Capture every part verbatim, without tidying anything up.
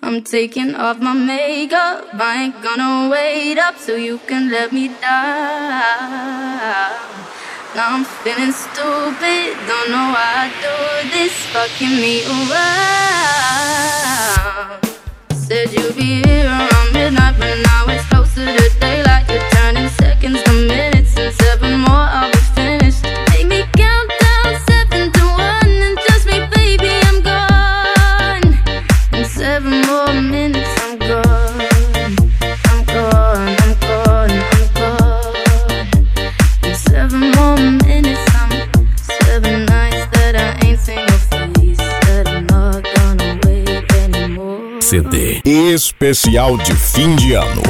I'm taking off my makeup. I ain't gonna wait up so you can let me down. Now I'm feeling stupid, don't know why I do this, fucking me around. Said you'd be here around midnight, but now it's closer to daylight. You're turning seconds to minutes, and seven more I'll be finished. Make me count down seven to one, and trust me, baby, I'm gone. In seven more minutes, I'm gone. I'm gone, I'm gone, I'm gone. In seven more minutes, I'm seven nights that I ain't seen your face. Said I'm not gonna wait anymore. C D especial de fim de ano.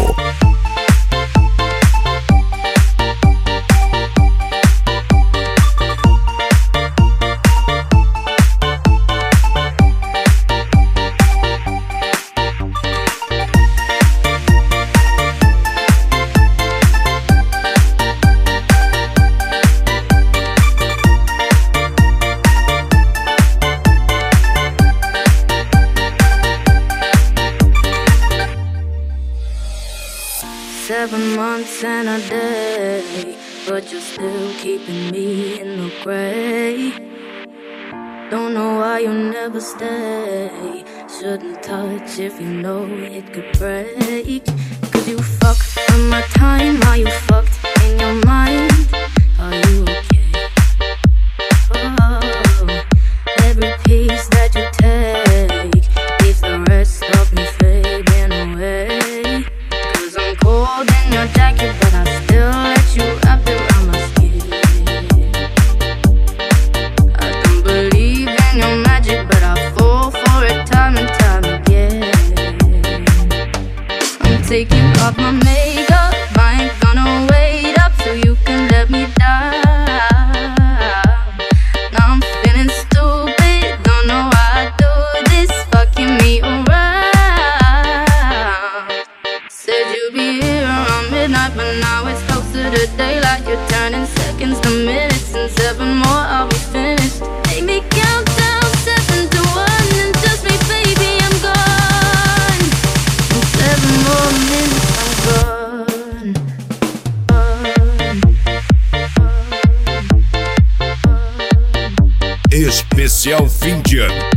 Seven months and a day, but you're still keeping me in the gray. Don't know why you never stay. Shouldn't touch if you know it could break. Cause you fuck on my time. Are you fucked in your mind? Are you okay? Oh, every piece that you take leaves the rest of me fading away. Cold in your jacket, but I still let you wrap it around my skin. I don't believe in your magic, but I fall for it time and time again. I'm taking off my makeup. I ain't gonna wait up so you can let me down. Now I'm feeling stupid, don't know why I do this, fucking me around. Said you'd be here around midnight, but now it's closer to daylight. You're turning seconds to minutes, and seven more I'll be finished. Make me count down seven to one, and trust me, baby, I'm gone. In seven more minutes, I'm gone. Especial fim de ano.